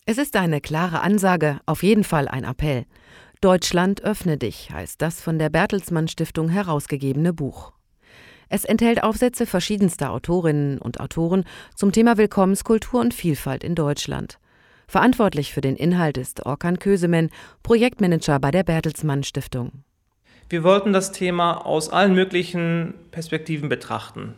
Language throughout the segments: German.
Es ist eine klare Ansage, auf jeden Fall ein Appell. Deutschland öffne dich, heißt das von der Bertelsmann Stiftung herausgegebene Buch. Es enthält Aufsätze verschiedenster Autorinnen und Autoren zum Thema Willkommenskultur und Vielfalt in Deutschland. Verantwortlich für den Inhalt ist Orkan Kösemen, Projektmanager bei der Bertelsmann Stiftung. Wir wollten das Thema aus allen möglichen Perspektiven betrachten.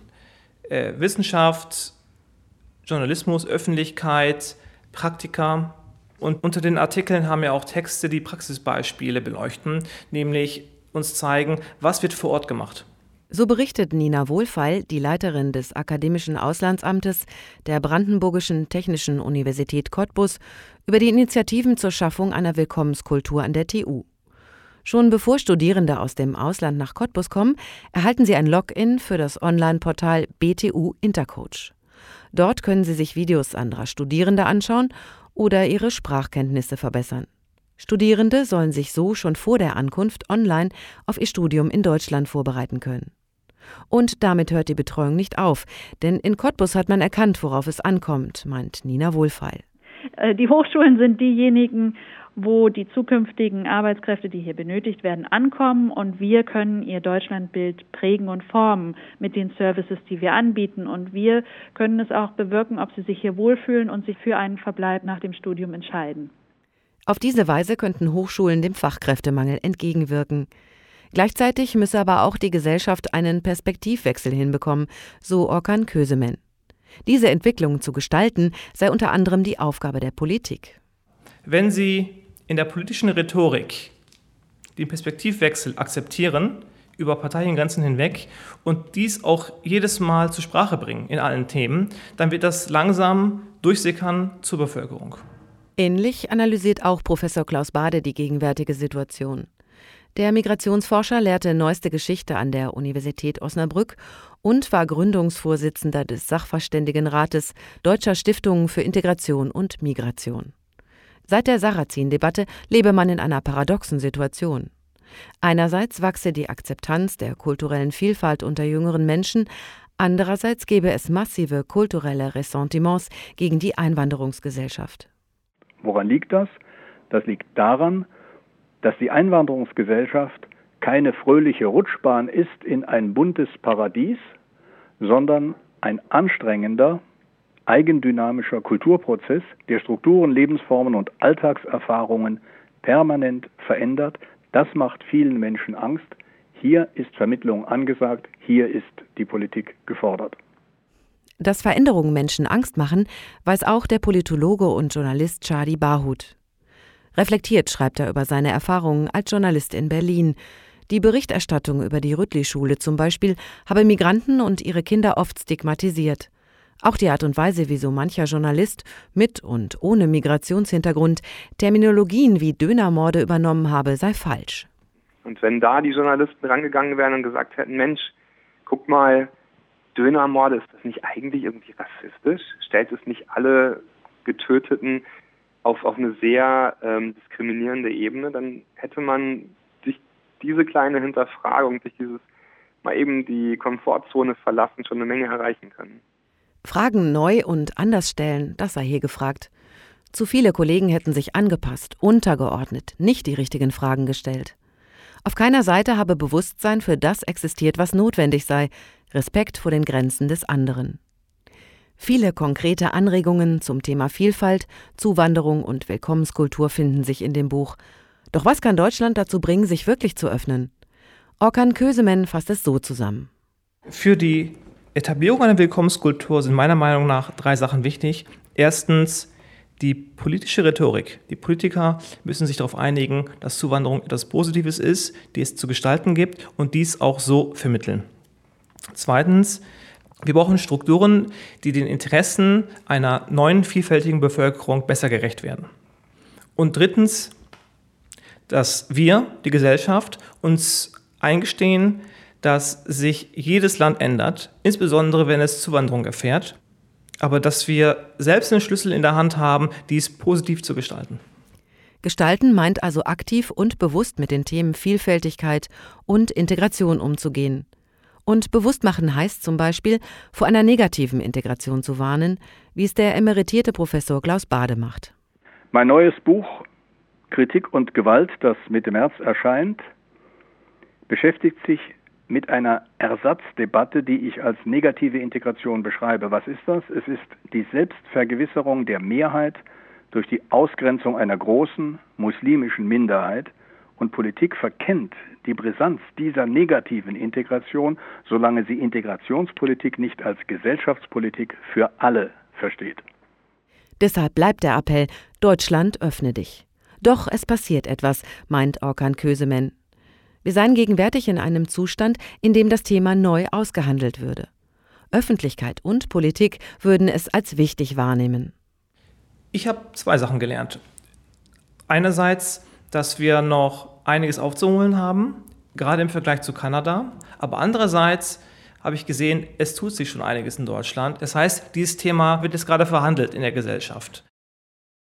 Wissenschaft, Journalismus, Öffentlichkeit, Praktika. Und unter den Artikeln haben wir auch Texte, die Praxisbeispiele beleuchten, nämlich uns zeigen, was wird vor Ort gemacht. So berichtet Nina Wohlfeil, die Leiterin des Akademischen Auslandsamtes der Brandenburgischen Technischen Universität Cottbus, über die Initiativen zur Schaffung einer Willkommenskultur an der TU. Schon bevor Studierende aus dem Ausland nach Cottbus kommen, erhalten sie ein Login für das Online-Portal BTU Intercoach. Dort können sie sich Videos anderer Studierender anschauen oder ihre Sprachkenntnisse verbessern. Studierende sollen sich so schon vor der Ankunft online auf ihr Studium in Deutschland vorbereiten können. Und damit hört die Betreuung nicht auf, denn in Cottbus hat man erkannt, worauf es ankommt, meint Nina Wohlfeil. Die Hochschulen sind diejenigen, wo die zukünftigen Arbeitskräfte, die hier benötigt werden, ankommen, und wir können ihr Deutschlandbild prägen und formen mit den Services, die wir anbieten, und wir können es auch bewirken, ob sie sich hier wohlfühlen und sich für einen Verbleib nach dem Studium entscheiden. Auf diese Weise könnten Hochschulen dem Fachkräftemangel entgegenwirken. Gleichzeitig müsse aber auch die Gesellschaft einen Perspektivwechsel hinbekommen, so Orkan Kösemen. Diese Entwicklung zu gestalten, sei unter anderem die Aufgabe der Politik. Wenn Sie in der politischen Rhetorik den Perspektivwechsel akzeptieren, über Parteiengrenzen hinweg, und dies auch jedes Mal zur Sprache bringen in allen Themen, dann wird das langsam durchsickern zur Bevölkerung. Ähnlich analysiert auch Professor Klaus Bade die gegenwärtige Situation. Der Migrationsforscher lehrte neueste Geschichte an der Universität Osnabrück und war Gründungsvorsitzender des Sachverständigenrates Deutscher Stiftungen für Integration und Migration. Seit der Sarrazin-Debatte lebe man in einer paradoxen Situation. Einerseits wachse die Akzeptanz der kulturellen Vielfalt unter jüngeren Menschen, andererseits gebe es massive kulturelle Ressentiments gegen die Einwanderungsgesellschaft. Woran liegt das? Das liegt daran, dass die Einwanderungsgesellschaft keine fröhliche Rutschbahn ist in ein buntes Paradies, sondern ein anstrengender, eigendynamischer Kulturprozess, der Strukturen, Lebensformen und Alltagserfahrungen permanent verändert. Das macht vielen Menschen Angst. Hier ist Vermittlung angesagt, hier ist die Politik gefordert. Dass Veränderungen Menschen Angst machen, weiß auch der Politologe und Journalist Shadi Barhut. Reflektiert schreibt er über seine Erfahrungen als Journalist in Berlin. Die Berichterstattung über die Rüttli-Schule zum Beispiel habe Migranten und ihre Kinder oft stigmatisiert. Auch die Art und Weise, wie so mancher Journalist mit und ohne Migrationshintergrund Terminologien wie Dönermorde übernommen habe, sei falsch. Und wenn da die Journalisten rangegangen wären und gesagt hätten, Mensch, guck mal, Dönermorde, ist das nicht eigentlich irgendwie rassistisch? Stellt es nicht alle Getöteten auf eine sehr diskriminierende Ebene? Dann hätte man durch diese kleine Hinterfragung, durch dieses mal eben die Komfortzone verlassen, schon eine Menge erreichen können. Fragen neu und anders stellen, das sei hier gefragt. Zu viele Kollegen hätten sich angepasst, untergeordnet, nicht die richtigen Fragen gestellt. Auf keiner Seite habe Bewusstsein für das existiert, was notwendig sei, Respekt vor den Grenzen des anderen. Viele konkrete Anregungen zum Thema Vielfalt, Zuwanderung und Willkommenskultur finden sich in dem Buch. Doch was kann Deutschland dazu bringen, sich wirklich zu öffnen? Orkan Kösemen fasst es so zusammen. Für die Etablierung einer Willkommenskultur sind meiner Meinung nach 3 Sachen wichtig. Erstens die politische Rhetorik. Die Politiker müssen sich darauf einigen, dass Zuwanderung etwas Positives ist, die es zu gestalten gibt, und dies auch so vermitteln. Zweitens, wir brauchen Strukturen, die den Interessen einer neuen, vielfältigen Bevölkerung besser gerecht werden. Und drittens, dass wir, die Gesellschaft, uns eingestehen, dass sich jedes Land ändert, insbesondere wenn es Zuwanderung erfährt, aber dass wir selbst einen Schlüssel in der Hand haben, dies positiv zu gestalten. Gestalten meint also aktiv und bewusst mit den Themen Vielfältigkeit und Integration umzugehen. Und bewusst machen heißt zum Beispiel, vor einer negativen Integration zu warnen, wie es der emeritierte Professor Klaus Bade macht. Mein neues Buch Kritik und Gewalt, das Mitte März erscheint, beschäftigt sich mit einer Ersatzdebatte, die ich als negative Integration beschreibe. Was ist das? Es ist die Selbstvergewisserung der Mehrheit durch die Ausgrenzung einer großen muslimischen Minderheit, und Politik verkennt die Brisanz dieser negativen Integration, solange sie Integrationspolitik nicht als Gesellschaftspolitik für alle versteht. Deshalb bleibt der Appell: Deutschland, öffne dich. Doch es passiert etwas, meint Orkan Kösemen. Wir seien gegenwärtig in einem Zustand, in dem das Thema neu ausgehandelt würde. Öffentlichkeit und Politik würden es als wichtig wahrnehmen. Ich habe 2 Sachen gelernt. Einerseits, dass wir noch einiges aufzuholen haben, gerade im Vergleich zu Kanada. Aber andererseits habe ich gesehen, es tut sich schon einiges in Deutschland. Das heißt, dieses Thema wird jetzt gerade verhandelt in der Gesellschaft.